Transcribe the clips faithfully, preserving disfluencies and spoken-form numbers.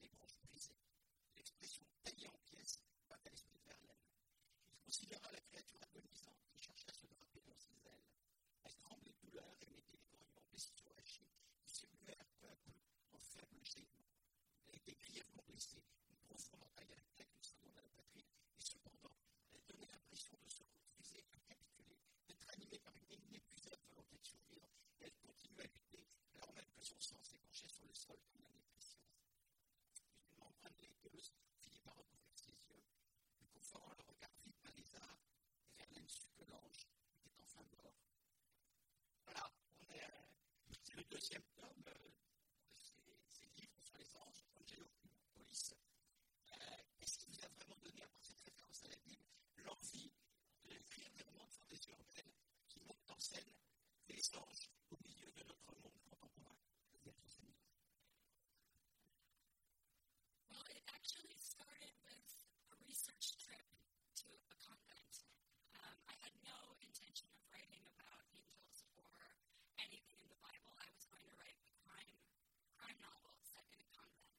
des branches brisées. L'expression taillée en pièces va à l'esprit de Verlaine. Il considéra la créature agonisante qui cherchait à se draper dans ses ailes. Elle tremblait de douleur et mettait des grognements bestiaux hachés qui s'émuèrent peu à peu en faibles gémissements. Elle était grièvement blessée, une profonde entaille à la tête, une seconde à la poitrine, et cependant, elle donnait l'impression de se refuser à capituler, d'être animée par une inépuisable volonté de survivre, et elle continuait à lutter, alors même que son sang s'épanchait sur le sol comme la nutrition. Une membrane laiteuse finit par recouvrir ses yeux, lui conforant le regard vide par les arts, et Verlaine sut que l'ange était enfin mort. Voilà, on est, euh, c'est le deuxième tome euh, de ces, ces livres sur les anges, Angelopolis. Euh, Qu'est-ce qui vous a vraiment donné, après cette référence à la Bible, l'envie d'écrire des romans de fantaisie urbaine qui mettent en scène les anges au milieu de notre monde contemporain? Well, it actually started with a research trip to a convent. Um, I had no intention of writing about angels or anything in the Bible. I was going to write a crime, crime novel set in a convent.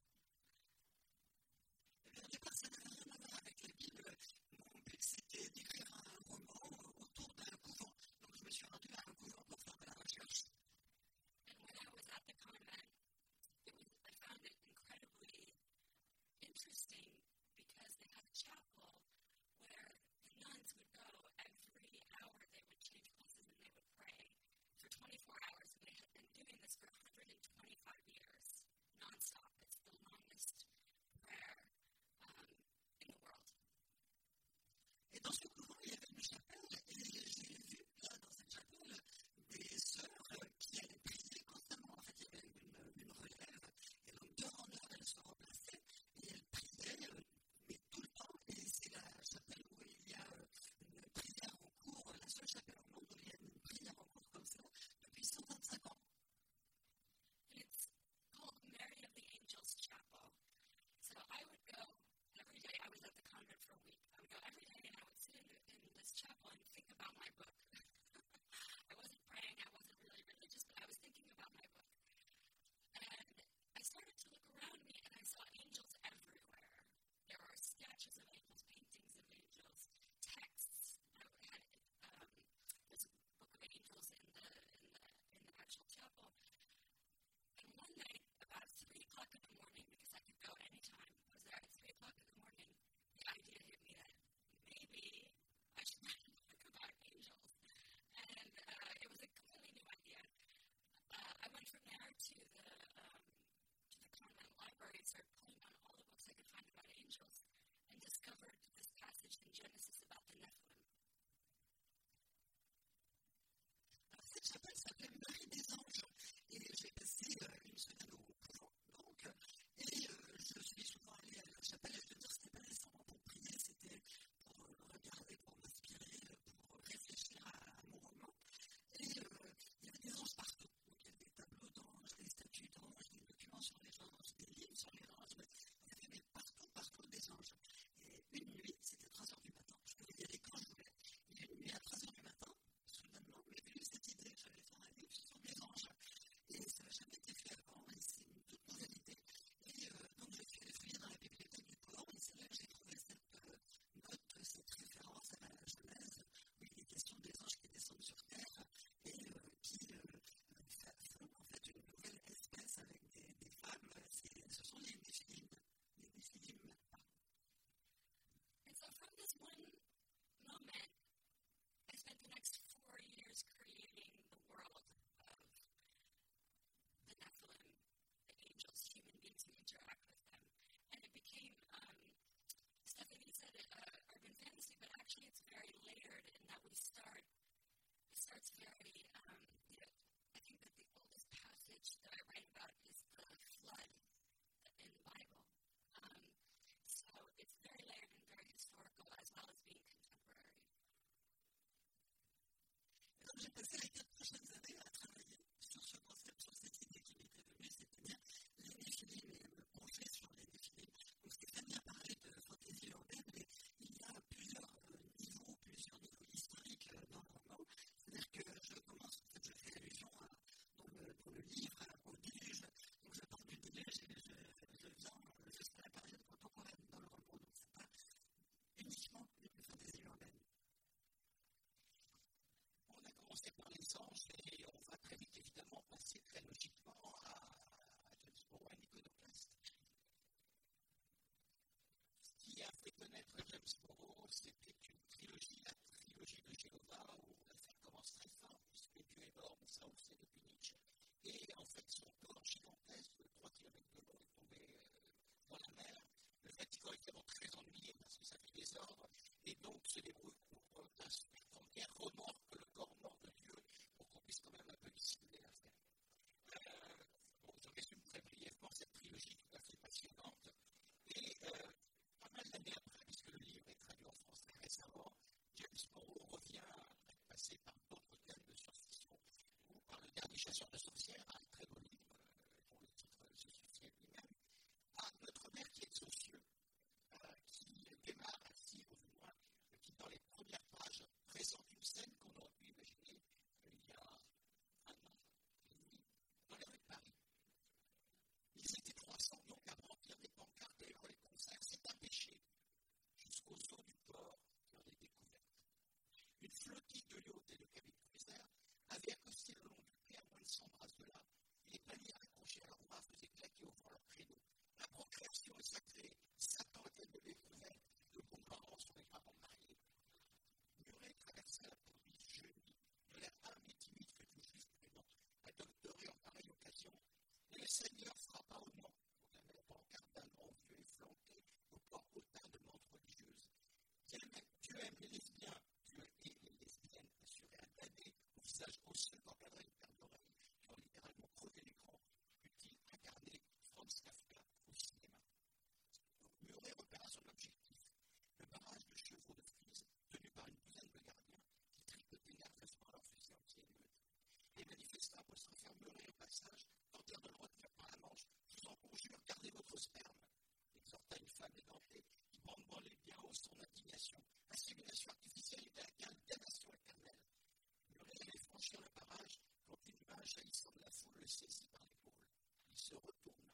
Eh bien, au départ, ça n'avait rien à voir avec la Bible. Mon but, c'était d'écrire un roman autour d'un couvent. Donc, je me suis rendu à un couvent pour faire de la recherche. And when I was at the convent, it was, I found it incredibly interesting because they had a chapel where the nuns would go every hour. They would change places and they would pray for twenty-four hours. And they had been doing this for one hundred twenty-five years, nonstop. It's the longest prayer um, in the world. Et dans ce couvent, il y avait une chapelle, et j'ai vu, là, dans cette chapelle, des sœurs euh, qui allaient prier constamment. En fait, il y avait une, une relève, et donc, d'heure en heure, elles se remplaçaient, et elles priaient, euh, mais tout le temps, et c'est la chapelle où il y a euh, une prière en cours, la seule chapelle au monde où il y a une prière en cours comme ça, depuis cent vingt-cinq ans. And it's called Mary of the Angels Chapel. So I would go every day. I was at the convent for a week. I would go every day and I would sit in, in this chapel and think about my book. I wasn't praying. I wasn't really religious, but I was thinking about my book. And I started to look around me and I saw angels everywhere. There were statues of angels, paintings of angels, texts. I had um, this book of angels in the in the in the actual chapel. And one night, about three o'clock in the morning, because I could go anytime, I was there at three o'clock in the morning, the idea hit me that maybe I should write a book about angels. And uh, it was a completely new idea. Uh, I went from there to the um, to the convent library and started pulling down all the books I could find about angels and discovered this passage in Genesis about the Nephilim. Alors, cette chapelle s'appelait Marie des Anges, et j'ai passé euh, une semaine au couvent, donc, et euh, je suis souvent allée à la chapelle, et je veux dire, c'était pas nécessairement pour prier, c'était pour euh, regarder, pour m'inspirer, pour réfléchir à, à mon roman, et euh, il y avait des anges partout, donc il y avait des tableaux d'anges, des statues d'anges, des documents sur les anges, des livres sur les anges, mais il y avait partout, partout des anges. Et une nuit, c'était trois heures du matin, je pouvais y aller quand je voulais, et une nuit à trois heures du matin, soudainement, m'est venue cette idée, j'allais faire un livre sur les anges. Et ça n'a jamais été fait avant, et c'est une toute nouvelle idée. Et euh, donc j'ai fait fouiller dans la bibliothèque du couvent, et c'est là que j'ai trouvé cette euh, note, cette référence à la Genèse, où il est question des anges qui descendent sur Terre, et euh, qui euh, forment en fait une nouvelle espèce avec des, des femmes. C'est, ce sont les Néphilim. Les Néphilim. And so from this one moment, I spent the next four years creating the world of the Nephilim, the angels, human beings who interact with them. And it became, um, Stephanie said it, uh, urban fantasy, but actually it's very layered in that we start, it starts very, um, you know, I think that the oldest passage that I write about is the flood in the Bible. Um, so it's very layered and very historical as well as being contemporary. Et donc j'ai passé les quatre prochaines années à travailler sur ce concept, sur cette idée qui m'était venue, c'est-à-dire les Néphilim et me pencher sur les Néphilim. Donc Stéphanie a parlé de fantaisie urbaine, mais il y a plusieurs euh, niveaux, plusieurs niveaux historiques euh, dans le roman. C'est-à-dire que je commence, en fait, je fais allusion à, dans, le, dans le livre au déluge. Donc je parle du déluge et je, je viens, je vite évidemment passer très logiquement à, à James Borough, un iconoclaste. Ce qui a fait connaître James Borough, c'était une trilogie, la trilogie de Jéhovah, où l'affaire commence très simple, puisque Dieu est mort, mais ça on le sait depuis Nietzsche. Et en fait, son corps gigantesque de trois kilomètres de long est tombé euh, dans la mer. Le Vatican est évidemment très ennuyé parce que ça fait des ordres, et donc se débrouille pour euh, d'instruire remorque le corps mort de Dieu pour qu'on puisse quand même un peu dissimuler l'affaire. Euh, bon, je résume très brièvement cette trilogie tout à fait passionnante. Et euh, pas mal d'années après, puisque le livre est traduit en France très récemment, James Borough revient à passer par d'autres thèmes de science-fiction, ou par Le Dernier chasseur de sorcières, un très beau livre euh, dont le titre se suffit lui-même, à Notre mère qui est aux cieux, euh, qui démarre ainsi, ou du moins, qui dans les premières pages présente une scène qu'on aurait pu imaginer euh, il y a un an et demi dans les rues de Paris. Ils étaient trois cents donc à remplir des pancartes et hurler les concerts, c'est un péché, jusqu'aux eaux du port qui en est découverte. Une flottille de yachts et de cabines cruisers avait accosté le long du quai à moins de cent brasses de là, et les paliers accrochés à leur mât faisaient claquer au vent leurs créneaux. La procréation est sacrée, Satan est un bébé cruel, de bons parents sont les parents mariés. Muret traversa la police jeune, de l'air humble et timide que tout juif prudent a doctoré en pareille occasion, et le Seigneur frappa au nom, au gamin pancarte d'un grand vieux efflanqué, au port hautain de menthe religieuse. Dieu aime les lesbiens, Dieu hait les lesbiennes, assuré un damné au visage osseux qu'encadrait une paire d'oreilles qui ont littéralement crevé l'écran, eût-il incarné Franz Kafka au cinéma. Donc Muret repéra son objectif, le barrage de chevaux de frise tenu par une douzaine de gardiens qui tricotaient nerveusement leurs fusils anti-émeutes. Les manifestants, pour se faire Muret au passage, tentèrent de le retenir par la manche. Je vous en conjure, gardez votre sperme, exhorta une femme édentée qui branle-branlait bien haut son indignation. Insémination artificielle était la damnation éternelle. Muret allait franchir le barrage quand une main jaillissant de la foule le saisit par l'épaule. Il se retourna.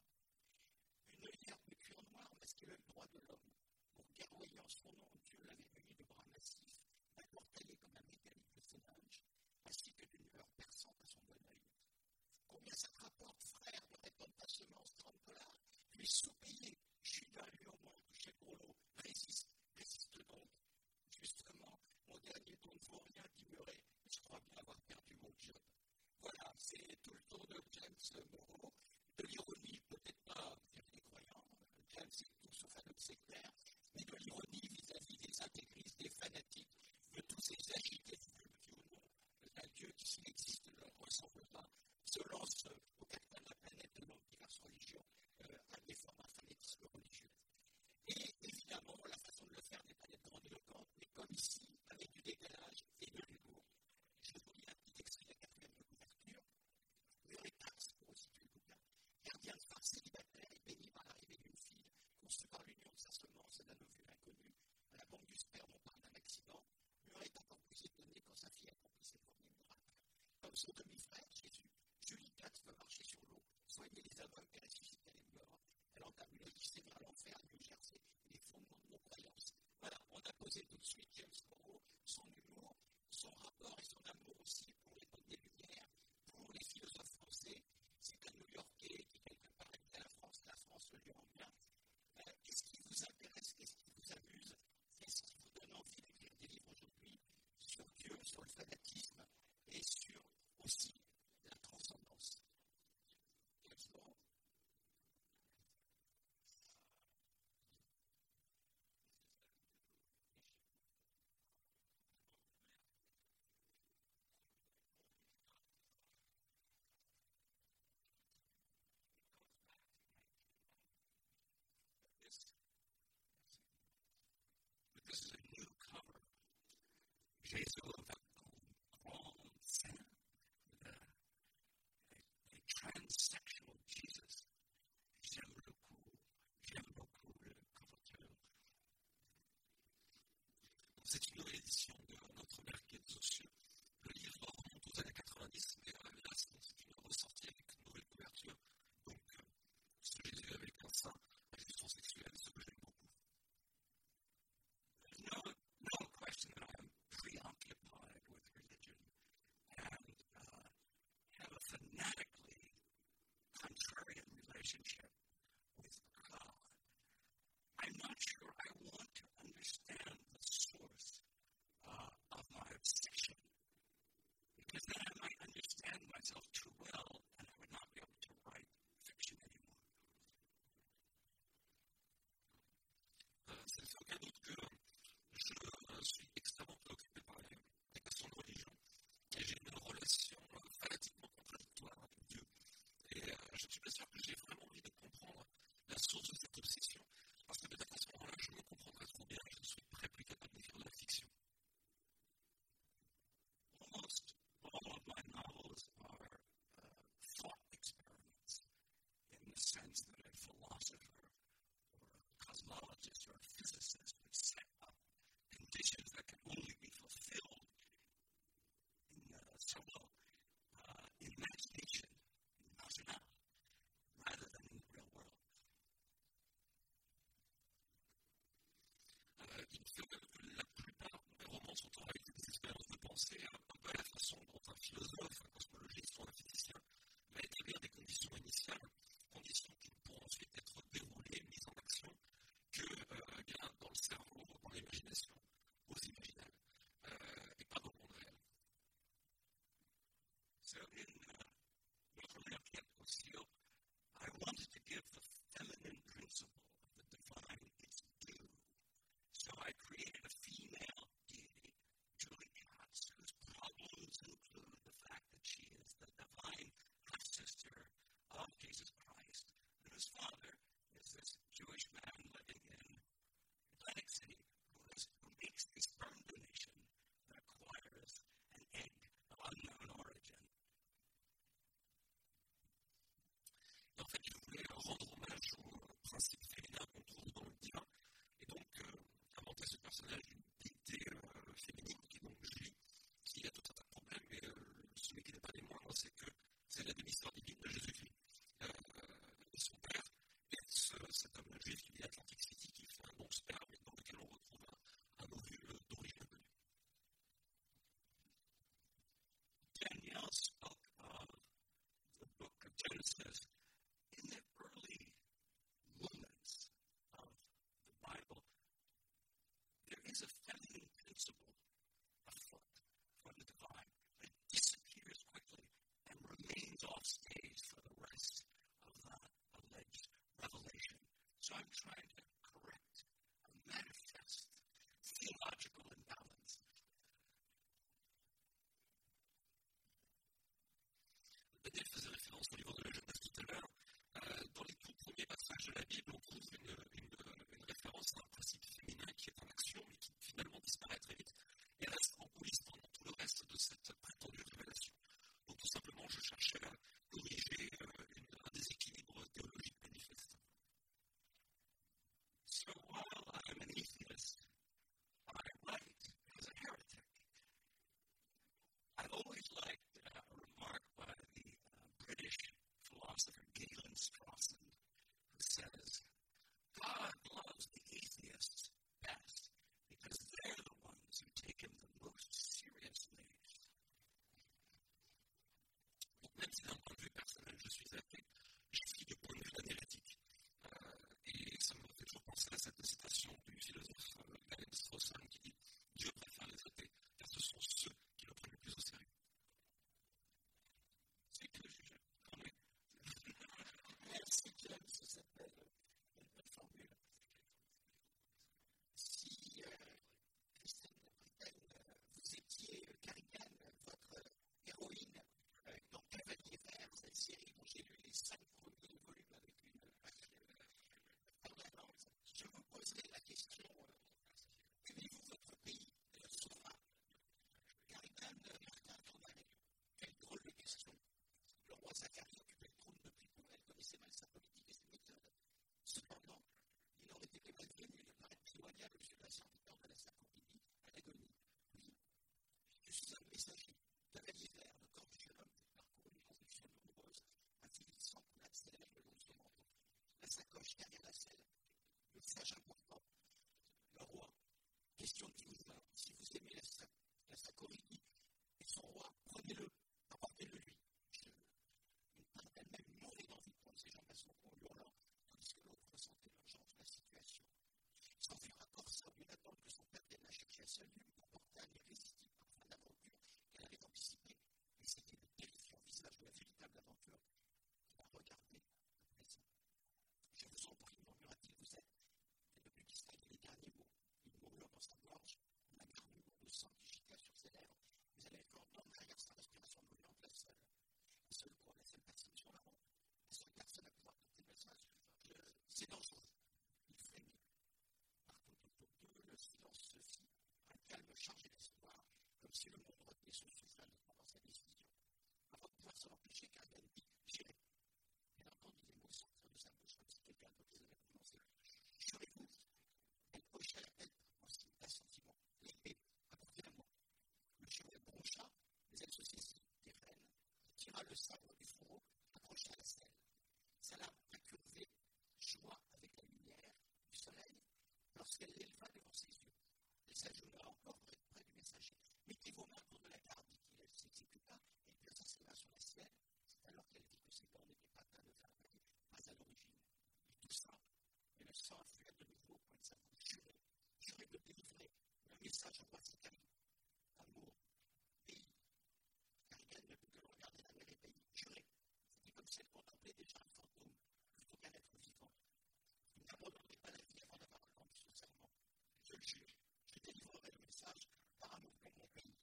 Une œillère de cuir noir masquait l'œil droit de l'homme. Pour guerroyant son nom, Dieu l'avait muni de bras massifs, d'accord taillé comme un mécanique de sénage, ainsi que d'une lueur perçante à son bon œil. Combien ça te rapporte, frère, de répondre ta semence trente dollars? Tu es sous-payé. Judas lui au moins touché le gros lot. Résiste, résiste donc. Justement, mon dernier don ne vaut rien, dit Muret, mais je crois bien avoir perdu mon job. Voilà, c'est tout le tour de James Borough. De l'ironie, peut-être pas vers les croyants, James est tout sauf un homme sectaire, mais de l'ironie vis-à-vis des intégristes, des fanatiques, de tous ces agités qui ou non, un Dieu qui, s'il existe, ne leur ressemble pas, se lance aux quatre coins de la planète selon diverses religions euh, à des formes d'un fanatisme religieux. Et évidemment, la façon de le faire n'est pas d'être grandiloquente, mais comme ici, avec du décalage et de l'humour. Je vous lis un petit extrait de la quatrième de couverture. Muretax, pour resituer le bouquin, gardien de phare célibataire et béni par l'arrivée d'une fille, conçue par l'union de sa semence et d'un ovule inconnu, à la banque du sperme, on parle d'un accident. Muret est encore plus étonné quand sa fille accomplit ses premiers miracles. Comme son demi-frère, Jésus, Julie Katz veut marcher sur l'eau, soigner les aveugles et ressusciter les morts. Elle entame une odyssée vers l'enfer à New Jersey et les fondements de nos croyances. Voilà, on a posé tout de suite James Borough, son humour, son rapport et son amour aussi pour l'époque des Lumières, pour les philosophes français. C'est un New-Yorkais qui quelque part aime la France, la France le lui rend bien. Euh, qu'est-ce qui vous intéresse, qu'est-ce qui vous amuse, qu'est-ce qui vous donne envie d'écrire des livres aujourd'hui sur Dieu, sur le fanatisme et sur aussi la transcendance? James Borough. This is a new cover. Jésus avec un grand sein, a, a transsexual Jesus. J'aime beaucoup, j'aime beaucoup le couverture. C'est une nouvelle édition de Notre mère qui est aux cieux. Le livre remonte aux années quatre-vingt-dix, mais là, c'est une ressortie avec une nouvelle couverture. Donc, euh, ce Jésus avec un sein, la gestion sexuelle, ce que j'aime beaucoup. No, no question that I am preoccupied relationship with God. I'm not sure I want to understand the source uh, of my obsession, because then I might understand myself too well and I would not be able to write fiction anymore. Euh, c'est le cas d'autre que je euh, suis extrêmement préoccupé par les, les questions de religion et j'ai une relation euh, fanatique contradictoire avec Dieu. Et euh, je ne suis pas sûr que j'ai vraiment envie de comprendre la source de cette obsession, parce que peut-être à ce moment-là, je me comprendrai trop bien, je suis prêt plus capable d'écrire de la fiction. Almost all of my novels are uh, thought experiments, in the sense that a philosopher or a cosmologist or a physicist would set up conditions that can only be fulfilled in uh, solo uh, imagination, imaginal, rather than in the real world. Euh, il fait que la plupart des romans sont en réalité des expériences de pensée, un peu à la façon dont un philosophe, un cosmologiste ou un physicien va établir des conditions initiales, conditions qui pourront ensuite être déroulées, mises en action, que euh, bien dans le cerveau, dans l'imagination, aux imaginales, euh, et pas dans le monde réel. So in uh, Notre Dame au Ciel, I wanted to give the feminine principle of the divine its due. So I created a female deity, Julie Katz, whose problems include the fact that she is the divine half-sister of Jesus Christ, and whose father is this Jewish man living in Atlantic City who, is, who makes a sperm donation that acquires an egg of unknown origin. Et en fait, je voulais rendre hommage au principe féminin qu'on trouve dans le divin, et donc euh, inventer ce personnage d'une déité euh, féminine qui est donc Julie, qui a tout un tas de problèmes, mais euh, celui qui n'est pas des moindres, c'est que c'est la demi-sœur divine de Jésus-Christ. Euh, et son père est ce, cet homme juif qui vit à Atlantic City, qui fait un bon sperme, et dans lequel on retrouve un, un ovule d'origine inconnue. Danielle spoke of the book of Genesis. In the early moments of the Bible, there is a feminine principle afoot for the divine that disappears quickly and remains off stage for the rest of that alleged revelation. So I'm trying to correct a manifest theological imbalance. Daniel faisait référence au livre de la Genèse tout à l'heure. Euh, dans les tout premiers passages de la Bible, on trouve une, une, une référence à un principe féminin qui est en action, mais qui finalement disparaît très vite et reste en coulisses pendant tout le reste de cette prétendue révélation. Donc tout simplement, je cherchais à corriger euh, une, un déséquilibre théologique manifeste. So while I'm an atheist, I write as a heretic. I've always liked uh, a remark by the uh, British philosopher Galen Strawson, who says, God loves the atheists best because they're the ones who take him the most seriously. Donc même si d'un point de vue personnel je suis athée, j'écris du point de vue d'un hérétique. Euh, et ça me fait toujours penser à cette citation du philosophe euh, Galen Strawson qui dit « Dieu préfère les athées car ce sont ceux qui le prennent le plus au sérieux. » C'est que je connais. Merci, John, ça s'appelle une bonne formule. Si, euh, Christine Britaine, euh, vous étiez euh, Carrigan, votre euh, héroïne, euh, dans Cavalier Vert, cette série dont j'ai lu les cinq premiers volumes avec une page euh, permanente, je vous poserai la question euh, aimez-vous votre pays et le sauvera? Carrigan, euh, Martin Tournai, quelle drôle de question. Le roi Zacharie occupait le trône depuis peu, elle connaissait mal sa politique et ses méthodes. Cependant, il aurait été malvenu de paraître pitoyable sur la serviteur de la Sacopédie à l'agonie. Oui, je suis un messager, cavalier vert, le corps du jeune homme qui parcourt une conviction douloureuse, un fil de sang coule accélère le long de son manteau. La sacoche derrière la selle, le message important. Le roi, question qui vous va, si vous aimez la, la Sacopédie et son roi, prenez-le, apportez-le lui. Je, une part d'elle-même mourait d'envie de prendre ses jambes à son cou. volume comportait un irrésistible parfum d'aventure qu'elle avait anticipé, et c'était le terrifiant visage de la véritable aventure qui la regardait à présent. Je vous en prie, murmura-t-il, vous êtes. Et ne put distinguer les derniers mots. Une moulure dans sa gorge, un garnement de sang qui gitait sur ses lèvres, mais elle avait encore derrière sa respiration brûlante, la seule. La seule quoi, la seule personne sur la route, la seule personne à pouvoir porter le message. Je... C'est dangereux. Il frémit. Partout autour d'eux, le silence se fit, un calme chargé d'espoir, comme si le monde retenait son souffle à dans sa décision. Avant de pouvoir s'en empêcher, Carmen dit « J'irai ». Elle entendit les mots sortir de sa bouche comme si quelqu'un d'autre les avait prononcés. « Jurez-vous ». Elle hocha la tête en signe d'assentiment. L'épée, apportez-la-moi. Le cheval broncha, mais elle se saisit des rênes, tira le sabre du fourreau, accrocha la selle. Sa lame incurvée joua avec la lumière du soleil lorsqu'elle l'éleva devant ses yeux. Elle s'agenouilla encore près, près du messager. Mettez vos mains autour de la garde, dit-il. Elle s'exécuta et plaça ses mains sur la sienne. C'est alors qu'elle vit que ses dents n'étaient pas atteintes de travail, pas à l'origine. Il toussa, et le sang afflua de nouveau au point de sa bouche. Jurez, jurez de délivrer le message au roi Sicari. Amour, pays. Carrigan ne put que le regarder d'un air ébahi. Jurez. C'était comme si elle contemplait déjà un fantôme, plutôt qu'un être vivant. Vous n'abandonnerez pas la vie avant d'avoir entendu ce serment. Je le jure, je délivrerai le message par amour pour mon pays.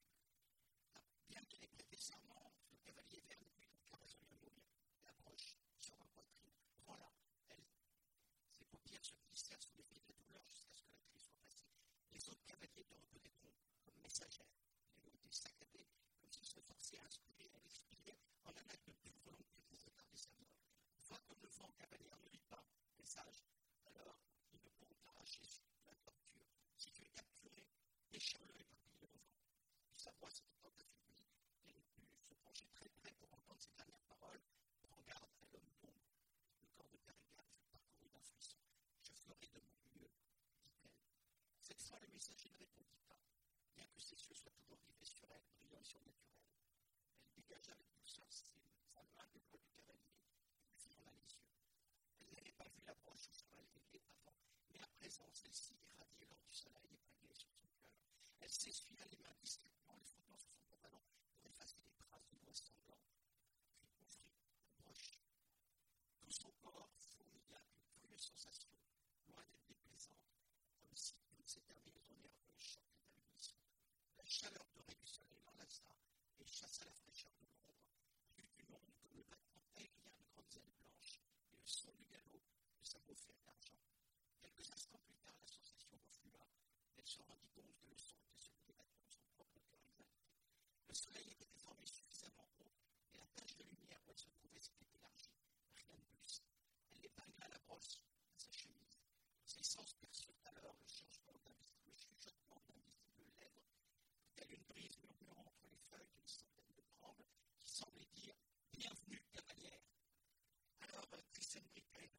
Ah, bien qu'il ait prêté serment, le cavalier vert ne put donc que résolu à mourir. Il approche sur ma poitrine. Voilà, elle. Ses paupières se glissèrent sous l'effet de la douleur jusqu'à ce que la crise soit passée. Les autres cavaliers te reconnaîtront comme messagère. Les mots étaient saccadés, comme s'ils se forçaient à inspirer et à expirer en un acte de pure volonté pour retarder sa mort. Va comme le vent, cavalière, ne lis pas, message. Alors, ils ne pourront t'arracher la torture. Si tu es capturé, déchire-le et parpille-le au vent. Puis sa voix s'était tant affaiblie qu'elle put se pencher très près pour entendre ses dernières paroles. Prends garde à l'homme d'ombre. Le corps de Carrigan fut parcouru d'un frisson. Je ferai de mon mieux, dit-elle. Cette fois, le messager ne répondit pas, bien que ses yeux soient toujours rivés sur elle, brillants et surnaturels. Elle dégagea avec douceur sa main des bras du cavalier et lui ferma les yeux. Elle n'avait pas vu la broche au cheval ailé avant, mais à présent, celle-ci irradiait lors du soleil épinglé sur son cœur. Elle s'essuya les mains discrètement, les frottant sur son pantalon pour effacer les traces de doigts sanglants, puis ouvrit la broche. Tout son corps fourmilla d'une curieuse sensation, loin d'être déplaisante, comme si toutes ces terminaisons nerveuses choquaient à l'unisson. La chaleur dorée du soleil l'enlaça et chassa la fraîcheur de l'ombre. Il eut une onde comme le battement aérien de grandes ailes blanches et le son du galop de sa bauffère d'argent. Quelques instants plus tard, la sensation reflua. Elle se rendit compte que le son était celui des battements de son propre cœur exalté. Le soleil était désormais suffisamment haut et la tache de lumière où elle se trouvait s'était élargie. Rien de plus. Elle épingla la brosse à sa chemise. Ses sens perçurent alors le changement d'invisible, le chuchotement d'invisibles lèvres, telle une brise murmurant entre les feuilles d'une centaine de brambles qui semblait dire « Bienvenue, cavalière !» Alors, Tristan Britain,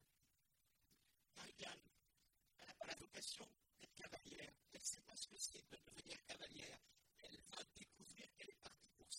Carrigan, elle n'a pas la vocation d'être cavalière. Elle ne sait pas ce que c'est de devenir cavalière. Elle va découvrir qu'elle est partie pour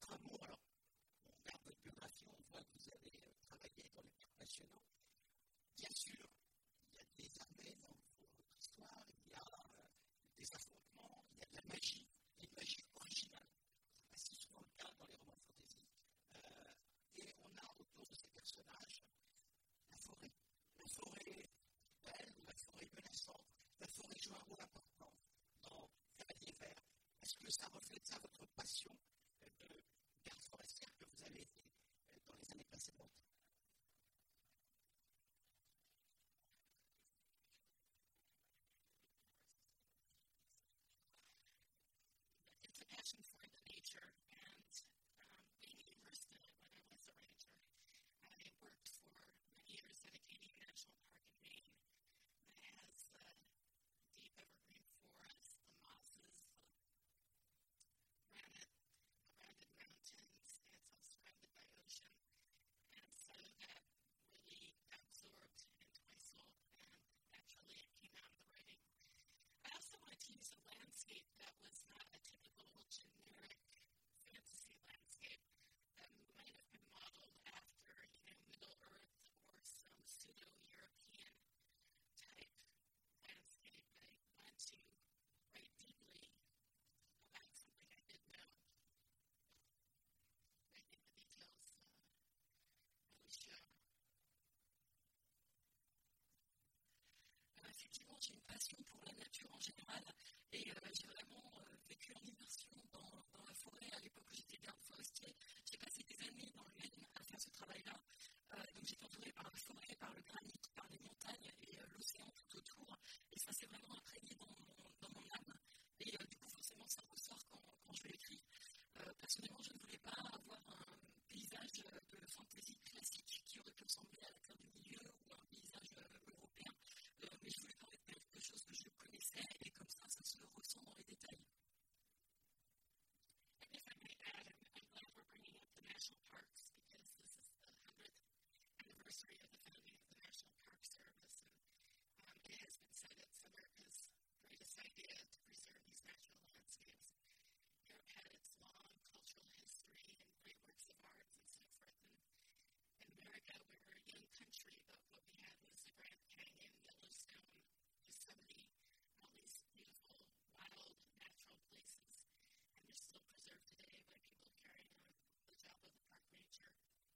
peut-être un mot, alors, on regarde votre biographie, on voit que vous avez euh, travaillé dans les parcs nationaux. Bien sûr, il y a des armées dans votre histoire, il y a euh, des affrontements, il y a de la magie, et une magie originale. C'est pas si souvent le cas dans les romans fantasy. Euh, et on a autour de ces personnages la forêt. La forêt belle ou la forêt menaçante. La forêt joue un rôle important dans Cavalier Vert. Est-ce que ça reflète ça votre passion euh, de garde forestière que vous avez été euh, dans les années précédentes? It's a passion for the nature, and um, being immersed in it when I was a ranger. I worked for many years at a Canadian National Park in Maine that has uh, deep evergreen forests, the mosses, the granite, granite mountains, and it's all surrounded by ocean. And so that really absorbed into my soul, and naturally it came out of the writing. I also wanted to use a landscape that was not a typical generic fantasy landscape that might have been modeled after, you know, Middle Earth or some pseudo-European type landscape. I wanted to write deeply about something I did know. I think the details uh, really show. Alors effectivement, j'ai une passion pour la nature en général et euh, j'ai vraiment euh, vécu en immersion dans, dans la forêt à l'époque où j'étais garde forestier. J'ai passé des années dans le Maine à faire ce travail-là. Euh, donc j'étais entourée par la forêt, par le granit, par les montagnes et euh, l'océan tout autour. Et ça s'est vraiment imprégné dans mon, dans mon âme. Et euh, du coup, forcément, ça ressort quand, quand je l'écris. Euh, personnellement, je ne voulais pas avoir un paysage de fantasy classique qui aurait pu ressembler à la Terre du Milieu ou un paysage euh, européen. Euh, mais je voulais parler de quelque chose que je connaissais et comme ça, ça se ressent dans les détails. And if I may add, I'm, I'm glad we're bringing up the national parks because this is the hundredth anniversary of the founding of the National Park Service. And um, it has been said it's America's greatest idea to preserve these natural landscapes. Europe had its long cultural history and great works of art and so forth. And in America, we were a young country, but what we had was the Grand Canyon, Yellowstone, Yosemite, all these beautiful, wild, natural places. And they're still preserved today by people carrying on the job of the park ranger.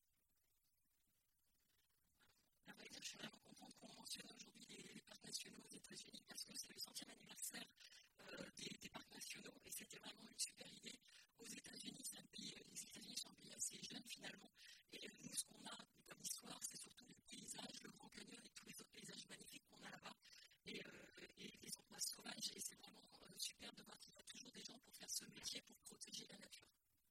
À vrai dire, je suis vraiment contente qu'on mentionne aujourd'hui les, les parcs nationaux aux États-Unis parce que c'est le centième anniversaire euh, des, des parcs nationaux et c'était vraiment une super idée. Aux États-Unis, c'est un pays, euh, les États-Unis sont un pays assez jeune finalement et euh, nous, ce qu'on a comme histoire, c'est surtout les paysages, le Grand Canyon et tous les autres paysages magnifiques qu'on a là-bas et, euh, et les endroits sauvages et c'est vraiment euh, super de voir qu'il y a toujours des gens pour faire ce métier, pour protéger la nature.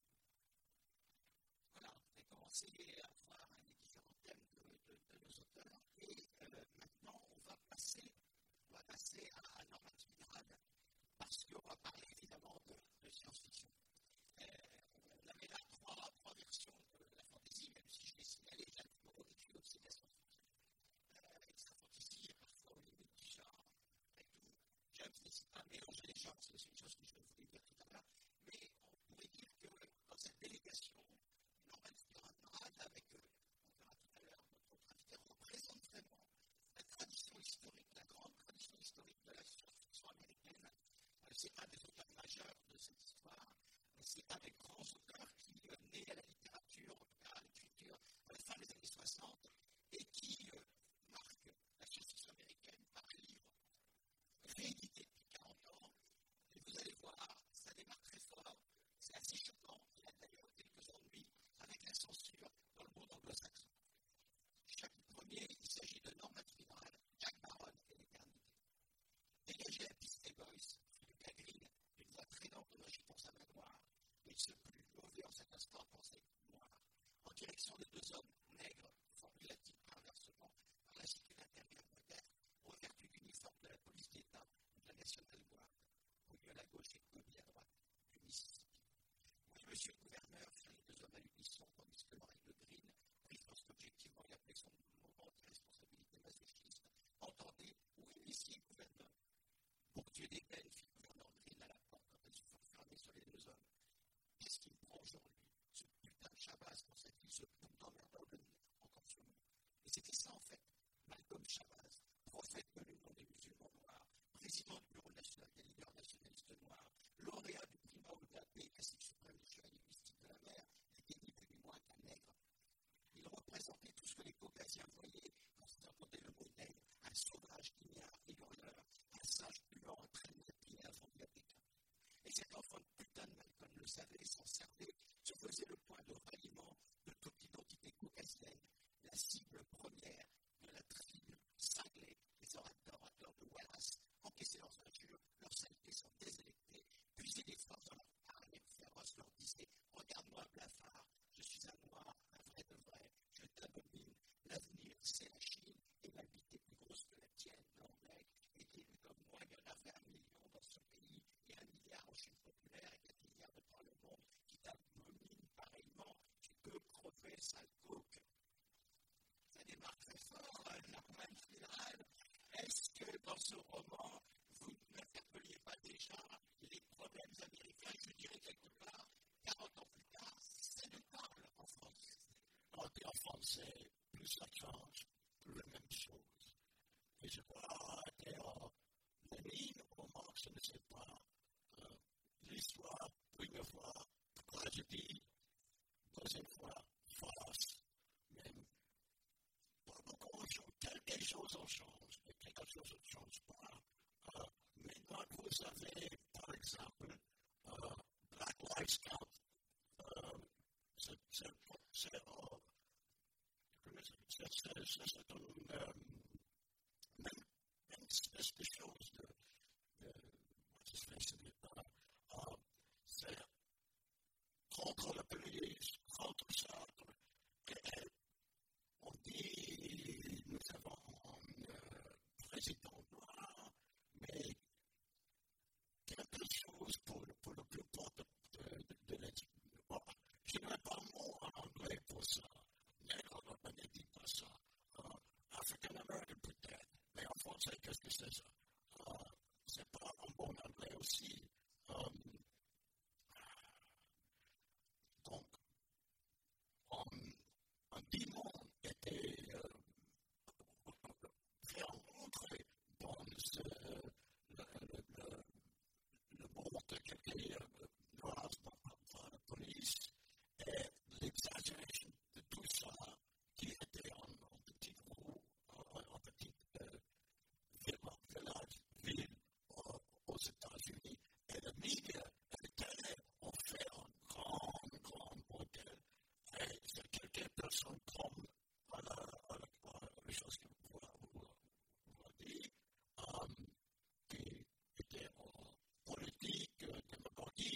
Voilà, on a commencé à voir les différents thèmes de, de, de nos auteurs et euh, maintenant on va passer, on va passer à, à Norman Spinrad parce qu'on va parler évidemment de, de science-fiction. Euh, on avait là trois, trois versions de la fantasy, même si je l'ai signalé, Jacques Moreau écrit aussi de la science-fiction. Euh, et sa fantasy est parfois au limite du genre et tout. James n'hésite pas à mélanger les genres, c'est une chose que je voulais dire tout à l'heure, mais on pourrait dire que dans cette délégation, Norman Spinrad, avec, euh, on verra tout à l'heure, notre autre invité, représente vraiment la tradition historique, la grande tradition historique de la science-fiction américaine. Euh, c'est un des auteurs majeurs de cette histoire. Euh, c'est un des grands auteurs qui euh, naît à la littérature, en tout cas à l'écriture, à la fin des années soixante, et qui euh, marque la science-fiction américaine par un livre réédité depuis quarante ans. Et vous allez voir, ça démarre très fort, c'est assez choquant. Il y a d'ailleurs quelques ennuis avec la censure dans le monde anglo-saxon. Chapitre premier, il s'agit de Norman Spinrad, Jack Barron et l'éternité. Dégager la piste des boys, Philippe Lagrine, d'une voix traînante dont j'y pense à ma gloire, mais ce plus mauvais en cet instant pensait noir. En direction de deux hommes nègres, formula-t-il inversement, par la cité intérieure peut-être, revêtus d'uniforme de la police d'État ou de la National Guard. Au lieu à la gauche et Kobe à droite, du Mississippi. Oui, monsieur le gouverneur, firent les deux hommes à l'unisson, tandis que l'oreille de Green prit lorsqu'objectivement il appelait son moment d'irresponsabilité masochiste. Entendez, oui, messieurs, gouverneur. Pour Dieu d'ébène, fit le gouverneur Green à la porte quand elle se fut fermée sur les deux hommes. Qu'est-ce qu'il prend aujourd'hui? Shabazz, prophète de l'Union des musulmans noirs, président du bureau national des leaders nationalistes noirs, lauréat du prix Maud de la paix, classique suprême du choix linguistique de la mer, n'était ni plus ni moins qu'un nègre. Il représentait tout ce que les Caucasiens voyaient quand ils entendaient le mot nègre, un sauvage ignare et hurleur, un sage puant, un traîneau et un vendu africain. Et cet enfant de putain de Malcolm le savait, s'en servait, se faisait le point de ralliement de toute identité caucasienne, la cible première de la tribu cinglée des orateurs de Wallace, encaissaient leurs injures, leurs saletés sont désélectées, puisaient des forces dans leur hargne féroce, leur disaient « Regarde-moi, blafard, je suis un noir, un vrai de vrai, je t'abomine, l'avenir c'est la Chine, et ma bite est plus grosse que la tienne, blanc-bec, et élu comme moi, il y en avait un million dans ce pays, et un milliard en Chine populaire, et quatre milliards de par le monde, qui t'abomine pareillement, tu peux crever, sale coke. » Ça démarre très fort, hein, Norman Fédéral. Est-ce que dans ce roman, vous n'interpelliez pas déjà les problèmes américains, je dirais quelque part, quarante ans plus tard, ça nous parle en France. En français, plus ça change, plus la même chose. Et je crois, d'ailleurs, Lénine ou Marx, je ne sais pas, euh, l'histoire, première fois, tragédie, deuxième fois, farce, même. Pas beaucoup, quelque chose en change, mais quelque chose ne change pas. Euh, maintenant, vous avez, par exemple, euh, Black Lives Matter. Euh, c'est, c'est, c'est, euh, c'est, c'est, c'est, c'est une euh, même, même espèce de chose de, de what's his face in it, uh, uh, c'est contre la police, contre ça, et on dit nous avons un euh, président noir, mais quelque chose pour, pour le plus part de, de, de, de l'esprit. Bon, je n'ai pas un mot en anglais pour ça, mais on ne dit pas ça. Uh, African American peut-être, mais en français, qu'est-ce que c'est ça? Uh, c'est pas un bon anglais aussi. Um, donc, on, un démon était euh, fait entrer dans ce, le, le, le, le monde de quelqu'un noir par la police et l'exagération de tout ça qui était en, en petit groupe, en, en petit euh, village, ville euh, aux États-Unis. Et le média et le télé ont fait un grand, grand modèle. Et c'est quelques personnes comme à la, à la, à la chose que vous avez dit, um, qui étaient en politique, euh, démagogie,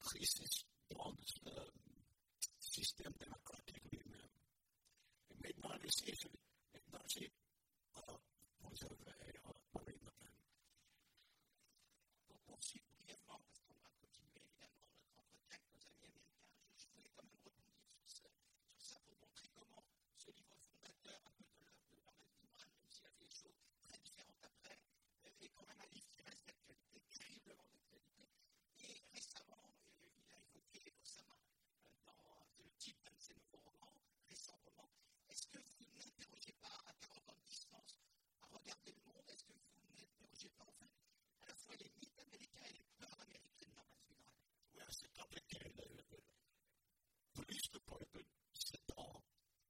crisis dans le système démocratique lui-même. Et maintenant, ici, maintenant, c'est vous avez Marine Le Pen. Pour poursuivre brièvement, parce qu'on va continuer évidemment notre entretien avec nos amis américains, je voulais quand même rebondir sur, ce, sur ça pour montrer comment ce livre fondateur, un peu de l'œuvre de Bernard Windman, même s'il a fait des choses très différentes après, est quand même un livre qui reste d'actualité, terriblement d'actualité. Et récemment, il a évoqué Osama dans le type d'un de ses nouveaux romans, récents romans. Est-ce que vous n'interrogez pas à quarante ans de distance, à regarder le monde, est-ce que vous n'interrogez pas en fait à la fois les mythes américains et les peurs américaines dans la générale? Oui, c'est compliqué. Le police department, c'est dans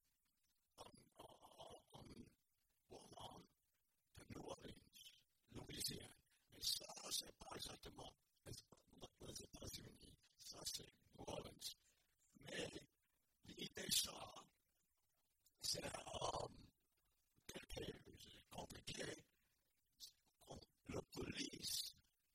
en Walmart de New Orleans, Louisiane. Et ça, c'est pas exactement les États-Unis. Ça, c'est New Orleans. Mais l'idée, ça, c'est um, compliqué. Le police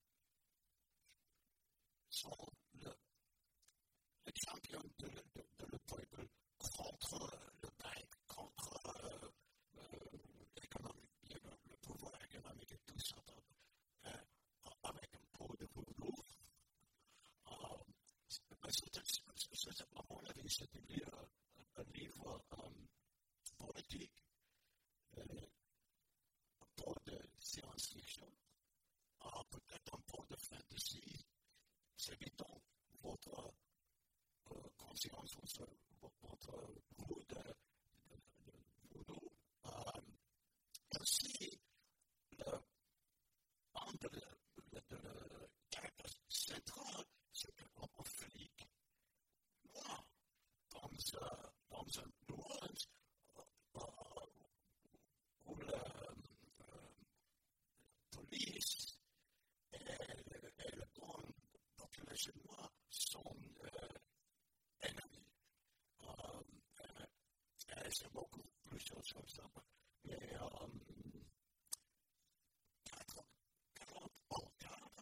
sont le, les champions de, de, de le peuple contre le banque, contre euh, euh, l'économie, le, le pouvoir économique et tout ça, euh, avec un pot de voodoo. Euh, c'est, à mon avis, c'était un, un livre um, politique, euh, un peu de science-fiction. Ah, peut-être un peu de fantasy, c'est évident, votre euh, conscience, votre, votre goût de, de, de, de voodoo. Euh, aussi, le, un de le caractère central, c'est qu'un flic noir, dans un, dans un New Orleans, euh, où la euh, police et, et la grande population noire sont euh, ennemis. Euh, et c'est beaucoup plus chose comme ça. Mais euh, quarante ans, quarante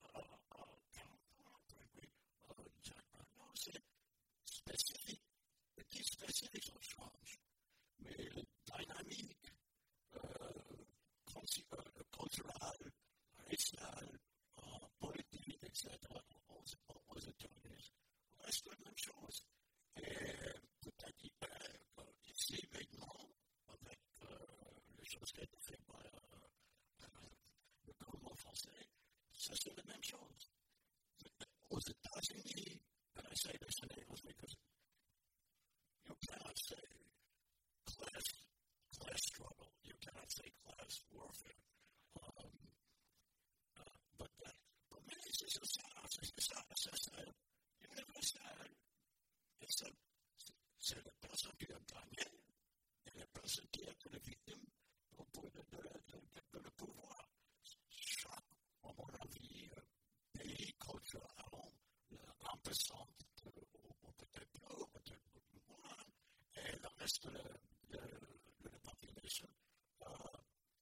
ans, c'est spécifique. Petit spécifique, ça change. Mais la dynamique euh, culturelle, raciale, euh, politique, et cetera, aux, aux États-Unis, reste la même chose. Et peut-être euh, ici, maintenant, avec euh, les choses qui ont été faites par euh, le gouvernement français, ça c'est la même chose. Aux États-Unis, when I say this in English, because you cannot say class, class struggle, you cannot say class warfare. Um, uh, but uh, for me, c'est ça, c'est ça, c'est ça, universel. Et ça, c'est la personne qui a gagné et la personne qui a été la victime au bout de, de, de, de, de le pouvoir. Chaque, à mon avis, pays culturel, un peu centre, ou peut-être plus, ou peut-être moins, et le reste de, de, de la population euh,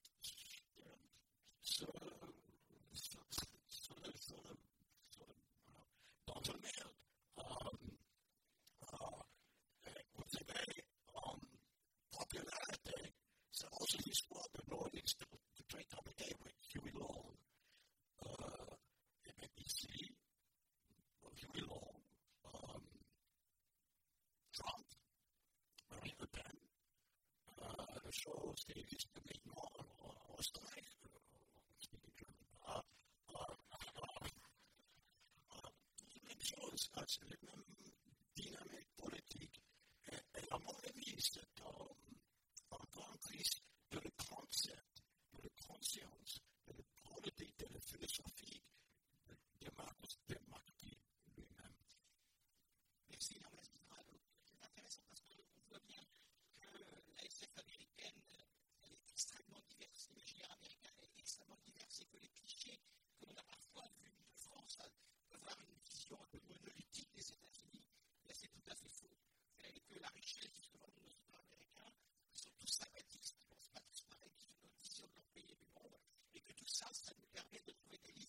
se, se, se, se, se, dans une merde. Um, uh, vous avez um, popularité, c'est aussi l'histoire de Nordics, de très compliqué avec Huey Long. Uh, et bien ici, Huey Long, um, Trump, Marine Le Pen, uh, la chose qui existe maintenant en Australie, speaking German, uh, uh, uh, uh, la même chose, c'est la même dynamique politique. Et, et à mon avis, c'est um, un grand crise de la concept, de la conscience, de la politique, de la philosophie, de la démocratie lui-même. Merci, Norman Spinrad. C'est intéressant parce qu'on voit bien que la S F américaine elle est extrêmement diverse. L'imaginaire américain est extrêmement divers et que les clichés que l'on a parfois vus de France peuvent avoir une vision un peu monolithique des États-Unis. Là, c'est tout à fait faux. Et que la richesse, justement, de nos histoires américains, qui sont tous sympathistes, qui ne pensent pas tous pareil, qui ont une vision de leur pays et du monde, et que tout ça, ça nous permet de trouver des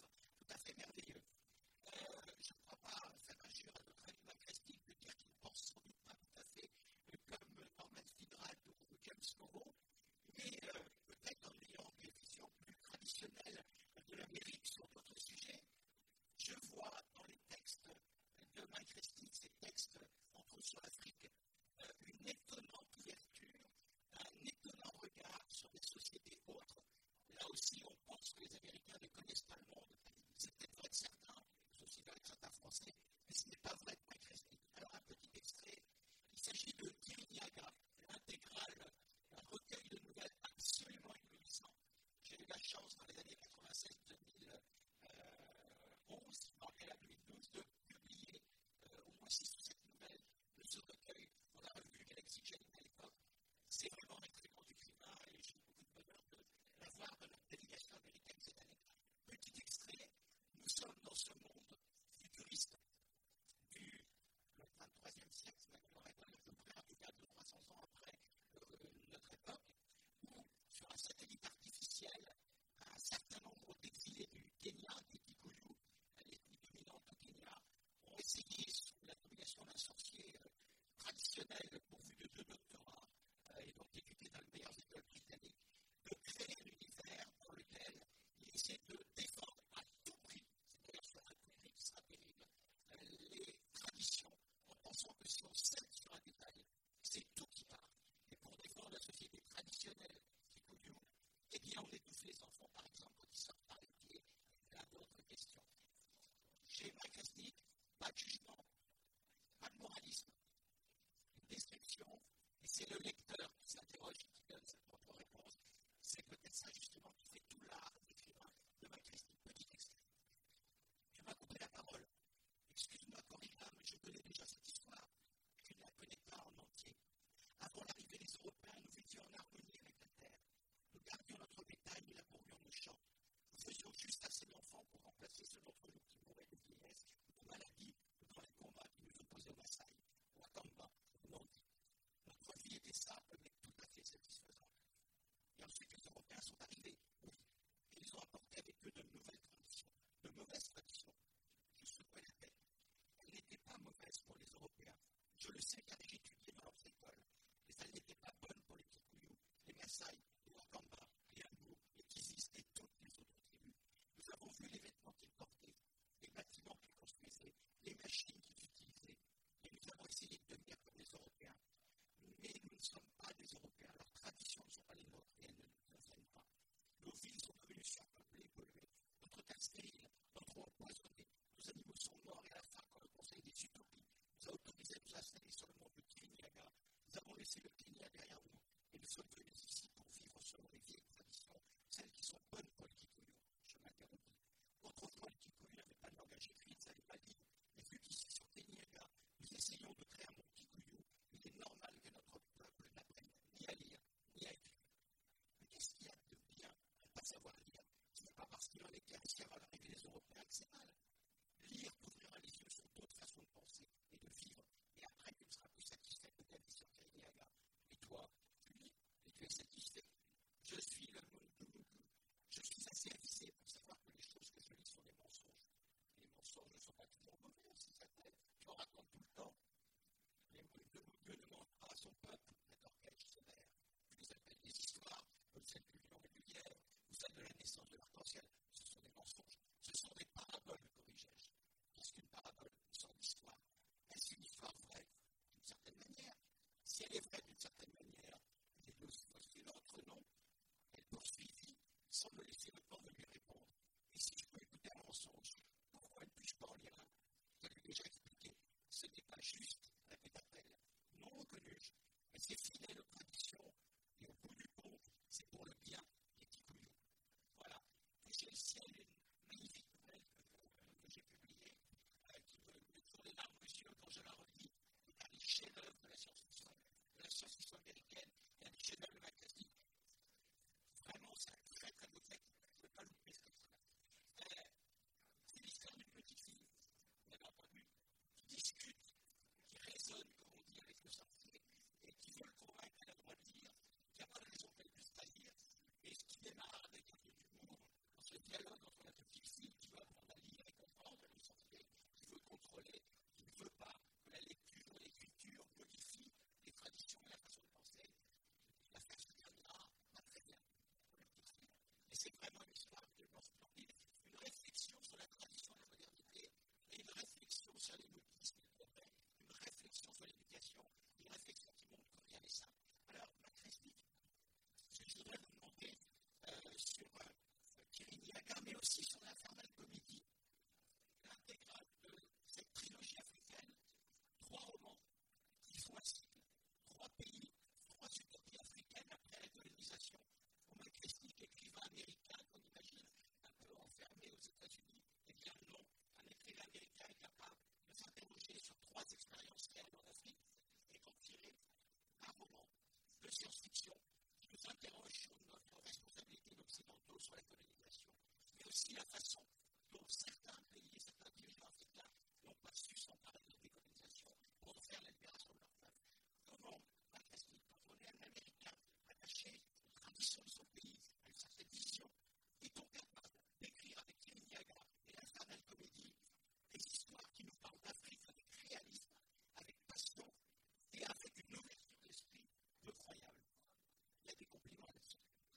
laisser le Kenya derrière nous. Et nous sommes venus ici pour vivre selon les vieilles traditions, celles qui sont bonnes pour le Kikuyu. Je m'interrompis. Autrefois, le Kikuyu n'avait pas de langage écrit, ça n'avait pas dit. Et vu qu'ici, sur Keniaga, nous essayons de créer un monde Kikuyu, il est normal que notre peuple n'apprenne ni à lire, ni à écrire. Mais qu'est-ce qu'il y a de bien à ne pas savoir lire? Ce n'est pas parce qu'il en est clair à l'arrivée des Européens que c'est mal. Lire ouvrira les yeux sur d'autres façons de penser et de vivre. Et après, tu ne seras plus satisfait de ta vie sur Keniaga. Et toi, tu lis et tu es satisfait. Je suis le Munduruku. Je suis assez avisé pour savoir que les choses que je lis sont des mensonges. Les mensonges ne sont pas toujours mauvais aussi, ça t'aide. Tu en racontes tout le temps. Les Munduruku ne mentent pas à son peuple, mais orchestre sévère. Tu les appelles des histoires, comme celle du lion et du lièvre, ou celle de la naissance de l'arc-en-ciel. Ce sont des mensonges. Ce sont des paraboles, corrigeais-je. Qu'est-ce qu'une parabole? Une sorte d'histoire. Est-ce une histoire vraie? D'une certaine manière. Si elle est vraie d'une certaine manière, elle est aussi vraie qu'une autre, non? Elle poursuivit sans me laisser le temps de lui répondre. Et si je peux écouter un mensonge, pourquoi ne puis-je pas en lire un? Je lui ai déjà expliqué. Ce n'est pas juste, répéta-t-elle. Non, reconnus-je, mais c'est fidèle aux traditions. Et au bout du compte, c'est pour le bien des Kikuyu. Voilà. Toucher le ciel, une magnifique nouvelle que, que j'ai publiée, euh, qui me met toujours les larmes aux yeux quand je la relis. C'est un des chefs-d'œuvre de la science-fiction, de la science-fiction américaine, et un des chefs-d'œuvre de la classique. Vraiment, c'est un très très beau texte. Je ne veux pas louper ce texte-là. Euh, c'est l'histoire d'une petite fille, vous l'avez entendu, qui discute, qui raisonne, comme on dit, avec le sorcier, et qui veut le convaincre qu'elle a le droit de lire, qu'il n'y a pas de raison qu'elle puisse pas lire, et ce qui démarre avec un peu d'humour dans ce dialogue entre la petite fille qui veut apprendre à lire et comprendre le sorcier, qui veut contrôler, qui ne veut pas que la lecture, l'écriture modifie les traditions et la façon de penser. La fête se terminera pas très bien pour la petite fille. Et c'est vraiment une histoire de splendide, une réflexion sur la tradition et la modernité, et une réflexion sur les modismes et le progrès, une réflexion sur l'éducation, une réflexion qui montre que rien n'est simple. Alors, ma critique, ce que je voudrais vous demander euh, sur euh, Kirinyaka, mais aussi sur l'Infernal Comedy, l'intégrale de cette trilogie africaine, trois romans qui font un cycle, trois pays, trois utopies africaines après la colonisation. Pour ma critique, écrivain américain qu'on imagine un peu enfermé aux États-Unis, eh bien non, un écrivain américain est capable de s'interroger sur trois expériences réelles en Afrique et d'en tirer un roman de science-fiction qui nous interroge sur notre responsabilité d'occidentaux sur la colonisation, mais aussi la façon dont certains pays et certains dirigeants africains n'ont pas su s'emparer de la décolonisation pour en faire la libération de leur peuple. Comment, malgré ce quand on est un Américain attaché aux traditions de son pays, à une certaine vision, est-on capable d'écrire avec Kirinyaka et l'Infernal Comedy des histoires qui nous parlent d'Afrique avec réalisme, avec passion et avec une ouverture d'esprit incroyable? Il y a des compliments là-dessus.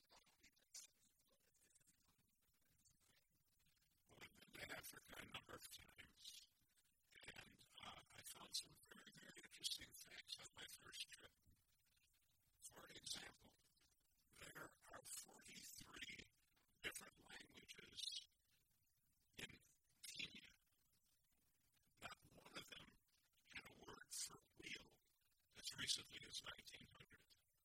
Well, I've been to Africa a number of times, and uh, I found some very, very interesting facts on my first trip. For example, there are forty-three different languages in Kenya. Not one of them had a word for wheel as recently as nineteen hundred.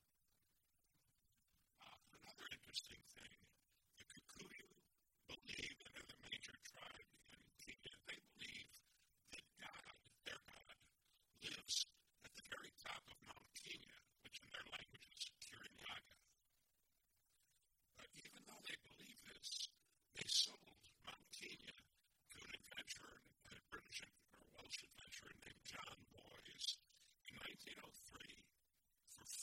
Uh, another interesting thing, the Kikuyu believe, and are the major tribe in Kenya, they believe that God, their God, lives at the very top of Mount Kenya, which in their language is Kirinyaga. But even though they believe this, they sold Mount Kenya to an adventurer, a British or Welsh adventurer named John Boys in nineteen oh three for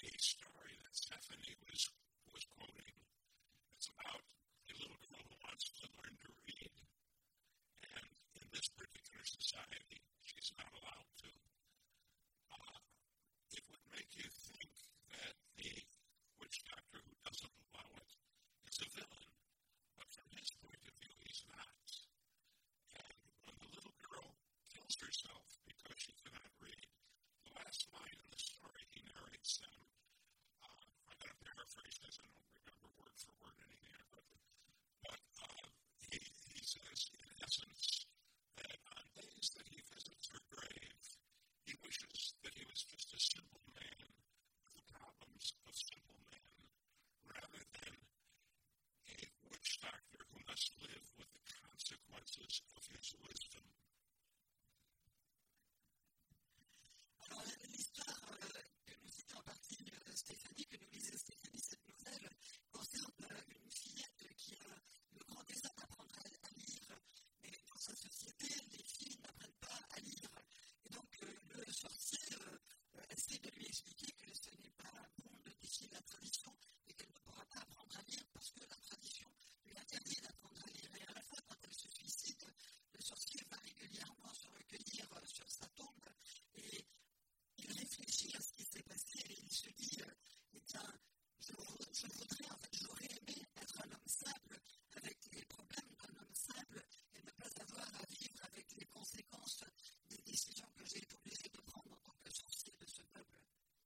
a story that Stephanie was, was quoting. It's about a little girl who wants to learn to read. And in this particular society, she's not allowed to. Uh, it would make you think that the witch doctor who doesn't allow it is a villain. But from his point of view, he's not. And when the little girl kills herself because she cannot read, the last line in the story he narrates them. Uh, I'm going to paraphrase this. I don't remember word for word anything I wrote. But uh, he, he says, in essence, that on days that he visits her grave, he wishes that he was just a simple man with the problems of simple men, rather than a witch doctor who must live with the consequences of his wisdom. Alors, l'histoire euh, que nous citait en partie euh, Stéphanie, que nous lisait Stéphanie, cette nouvelle, concerne euh, une fillette qui a le grand désir d'apprendre à, à lire. Mais dans sa société, les filles n'apprennent pas à lire. Et donc, euh, le sorcier euh, euh, essaie de lui expliquer que ce n'est pas bon de défier la tradition et qu'elle ne pourra pas apprendre à lire parce que la tradition lui interdit d'apprendre à lire. Et à la fin, quand elle se suicide, le sorcier va régulièrement se recueillir euh, sur sa tombe et il réfléchit à ce qui s'est passé et il se dit euh, eh bien, je, je voudrais, en fait, j'aurais aimé être un homme simple avec les problèmes d'un homme simple et ne pas avoir à vivre avec les conséquences des décisions que j'ai été obligé de prendre en tant que sorcier de ce peuple.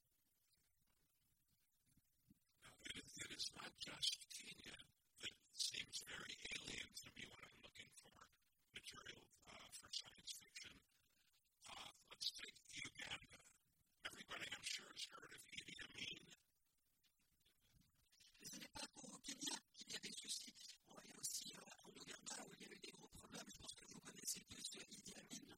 Now, it, is, it is not just Kenya that seems very alien to me when I'm looking for material uh, for science fiction. Uh, let's take Uganda. Everybody, I'm sure, has heard of Idi Amin. Mais ce n'est pas qu'au Kenya qu'il y a des soucis. Bon, il y a aussi euh, en Ouganda où il y a eu des gros problèmes. Je pense que vous connaissez plus euh, Idi Amin.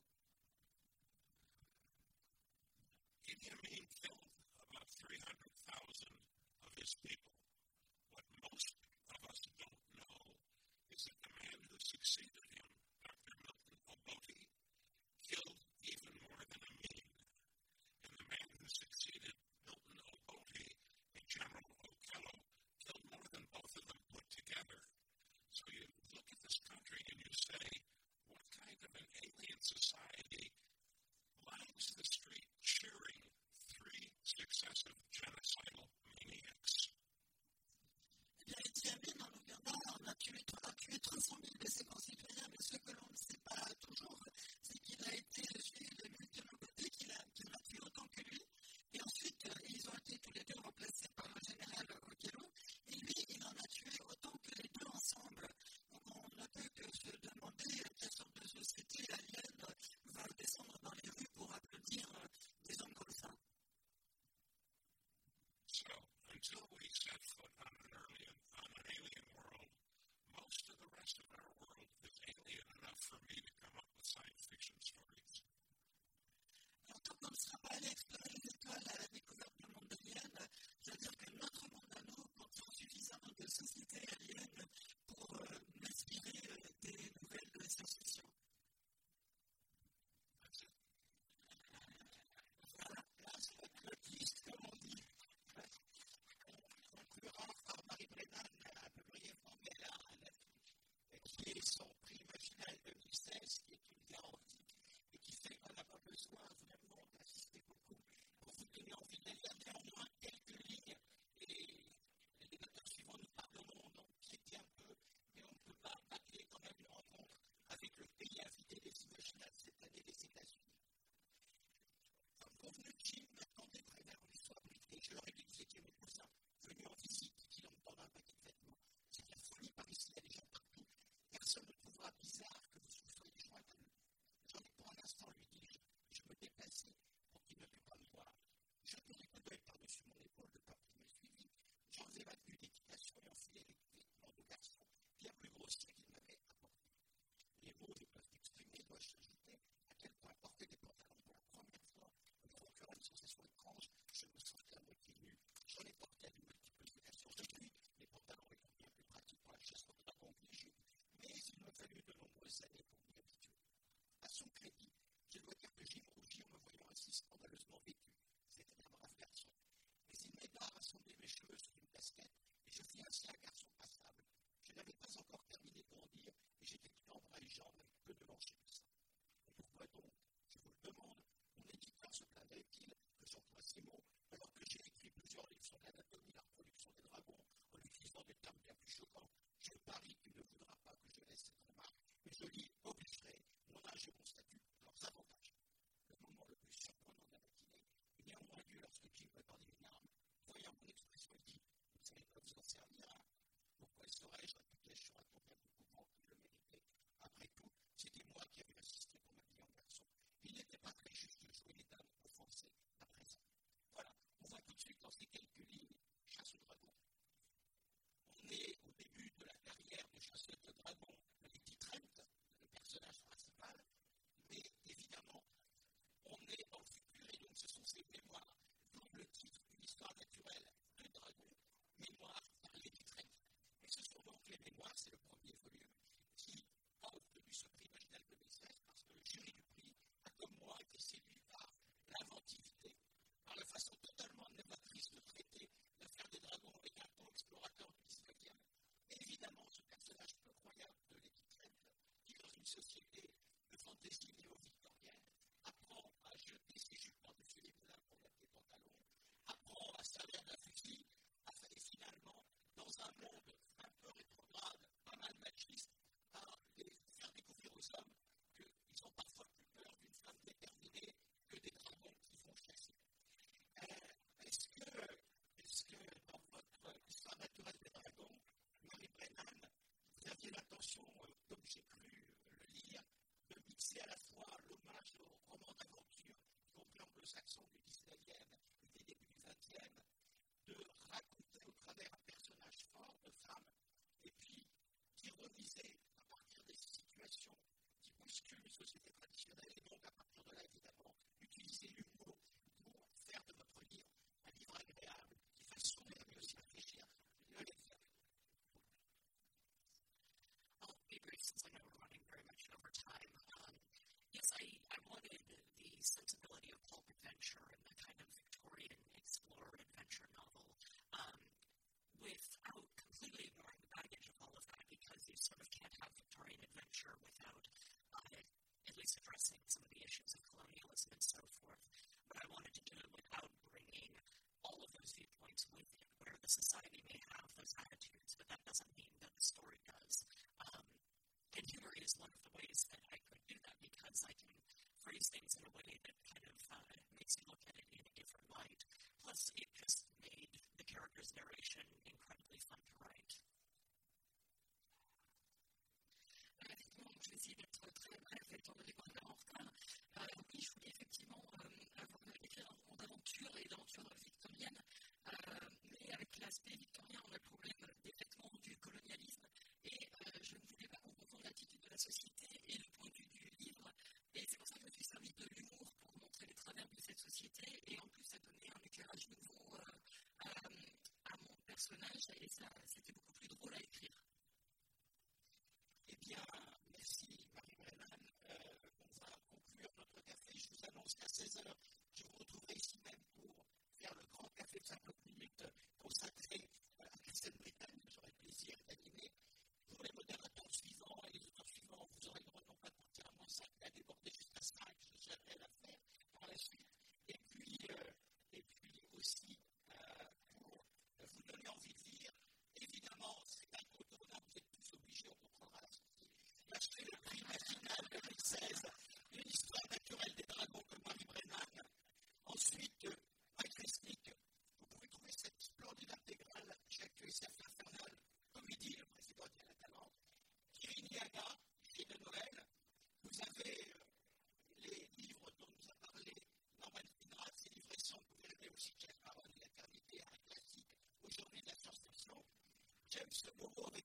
Idi Amin killed about three hundred thousand of his people. What most of us don't know is that the man who succeeded him, Doctor Milton Obote, killed even more than Amin. And the man who succeeded Milton Obote, a General Okello, killed more than both of them put together. So you look at this country and you say, what kind of an alien society lines the street cheering three successive genocidal maniacs? Eh bien, Idi Amin en Ouganda, on a tué, a tué trois cent mille de ses concitoyens, mais ce que l'on ne sait pas toujours, c'est qu'il a été suivi de Milton Obote, qu'il a, qu'il a tué autant que lui. Et ensuite, euh, ils ont été tous les deux remplacés par un général Okello. Et lui, il en a tué autant que les deux ensemble. Donc, on ne peut que se demander euh, quelle sorte de société alien euh, va descendre dans les rues pour applaudir euh, des hommes comme ça. So, until we set foot on an, alien, on an alien world, most of the rest of our world is alien enough for me to come up with science fiction stories. Alors, tant qu'on ne sera pas allé explorer les étoiles à la découverte du monde alien, je veux dire que notre monde à nous contient suffisamment de sociétés aliens pour euh, m'inspirer euh, des nouvelles de science-fiction. That's it. Voilà. Last but not least, comme on dit, on conclura par Marie Brennan, un peu brièvement, mais elle a un avis, qui est son prix imaginal deux mille seize, qui est une garantie et qui fait qu'on n'a pas besoin vraiment d'assister beaucoup pour vous donner envie de lire néanmoins quelques lignes. Et les auteurs suivants nous parleront donc piéter un peu, mais on ne peut pas bâcler quand même une rencontre avec le pays invité des Imaginales cette année, les États-Unis. Comme convenu, Jim m'attendait près vers l'histoire britannique. Je leur ai dit que vous étiez mes cousins venus en visite, qui ont dans un paquet de vêtements. C'est de la folie par ici, il y a des gens partout. Personne ne trouvera bizarre que vous soyez joints à nous. J'en ai pour un instant, lui dis-je. Je me déplaçais pour qu'il ne pût pas me voir. J'ai jeté les coups d'œil par-dessus mon épaule de peur qu'il me suivît. J'en ai battu d'équitation et enfilé les vêtements de garçon bien plus grossiers qu'il m'avait apportés. Les mots ne peuvent exprimer, dois-je s'ajouter, à quel point porter des pantalons pour la première fois me procura une sensation étrange. Je me sentais à moitié nu. J'en ai porté à de multiples occasions. Depuis, les pantalons étant bien plus pratiques pour la chasse au dragon que les jupes. Mais il me fallut de nombreuses théoriser à partir des situations qui bousculent les sociétés traditionnelles et donc à partir de là, évidemment, utiliser l'humour pour faire de votre livre un livre agréable qui fasse sourire mais aussi réfléchir le lecteur. I'll be brief since I know we're running very much over time. Um, yes, I, I wanted the sensibility of pulp adventure and the kind of Victorian explorer adventure novel um, without completely ignoring the baggage of all of that, because you sort of can't have Victorian adventure without uh, at least addressing some of the issues of colonialism and so forth. But I wanted to do it without bringing all of those viewpoints with it, where the society may have those attitudes, but that doesn't mean that the story does. Um, and humor is one of the ways that I could do that, because I can phrase things in a way that kind of uh, makes you look at it in a different light. Plus, it just made the character's narration incredibly fun to write. Effectivement, je vais essayer d'être très bref, étant donné qu'on est en retard. Euh, oui, je voulais effectivement euh, avoir écrire un roman d'aventure et d'aventure victorienne, euh, mais avec l'aspect victorien, on a le problème des vêtements du colonialisme, et euh, je ne voulais pas qu'on confonde l'attitude de la société et le point de vue du livre, et c'est pour ça que je me suis servi de l'humour pour montrer les travers de cette société, et en plus ça donnait un éclairage nouveau euh, à, à mon personnage, et ça, c'était beaucoup plus drôle à écrire. Eh bien, merci Marie-Brennan. Euh, on va conclure notre café. Je vous annonce qu'à seize heures, je vous retrouverai ici même pour faire le grand café de cinquante minutes consacré à Christine Britagne. J'aurai le plaisir d'animer. Pour les modérateurs suivants et les auteurs suivants, vous aurez le droit non pas de partir à moins cinq, mais à déborder jusqu'à cinq. Je gérerai l'affaire par la suite. Et puis, euh, et puis aussi, euh, pour vous donner envie de lire, évidemment, c'est incontournable, vous êtes tous obligés, on comprendra la sortie, d'acheter le prix matinal deux mille seize, une histoire naturelle des dragons de Marie Brennan. Ensuite, Mike Resnick, vous pouvez trouver cette splendide intégrale chez Q S F Infernal, Comédie, le président de la Talente, Thierry Niaga, chez de Noël. Vous avez euh, les livres dont nous a parlé Norman Finrad, ses livres récents, vous verrez aussi Jack Aaron, L'éternité, un classique, aujourd'hui de la science-fiction. James Moreau avec